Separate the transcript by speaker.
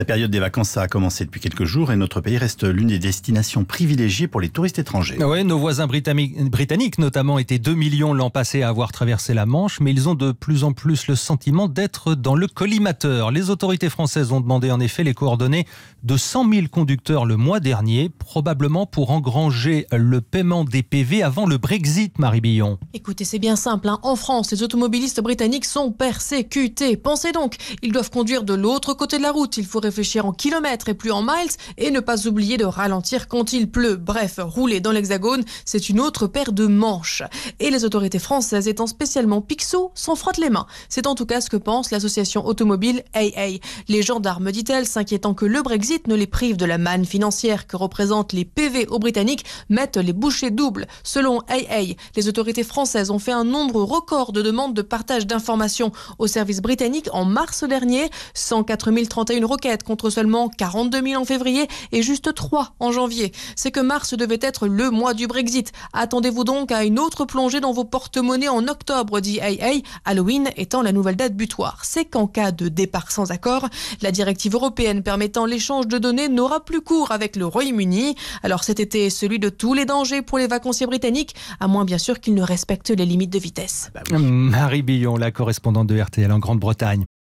Speaker 1: La période des vacances a commencé depuis quelques jours et notre pays reste l'une des destinations privilégiées pour les touristes étrangers.
Speaker 2: Oui, nos voisins britanniques notamment étaient 2 millions l'an passé à avoir traversé la Manche, mais ils ont de plus en plus le sentiment d'être dans le collimateur. Les autorités françaises ont demandé en effet les coordonnées de 100 000 conducteurs le mois dernier, probablement pour engranger le paiement des PV avant le Brexit, Marie Billon.
Speaker 3: Écoutez, c'est bien simple. En France, les automobilistes britanniques sont persécutés. Pensez donc, ils doivent conduire de l'autre côté de la route. Il faut réfléchir en kilomètres et plus en miles et ne pas oublier de ralentir quand il pleut. Bref, rouler dans l'Hexagone, c'est une autre paire de manches. Et les autorités françaises étant spécialement pixos, s'en frottent les mains. C'est en tout cas ce que pense l'association automobile AA. Les gendarmes, dit-elle, s'inquiétant que le Brexit ne les prive de la manne financière que représentent les PV aux Britanniques, mettent les bouchées doubles. Selon AA, les autorités françaises ont fait un nombre record de demandes de partage d'informations aux services britanniques en mars dernier. 104 031 requêtes contre seulement 42 000 en février et juste 3 en janvier. C'est que mars devait être le mois du Brexit. Attendez-vous donc à une autre plongée dans vos porte-monnaies en octobre, dit AA, Halloween étant la nouvelle date butoir. C'est qu'en cas de départ sans accord, la directive européenne permettant l'échange de données n'aura plus cours avec le Royaume-Uni. Alors cet été, celui de tous les dangers pour les vacanciers britanniques, à moins bien sûr qu'ils ne respectent les limites de vitesse.
Speaker 2: Marie Billon, la correspondante de RTL en Grande-Bretagne.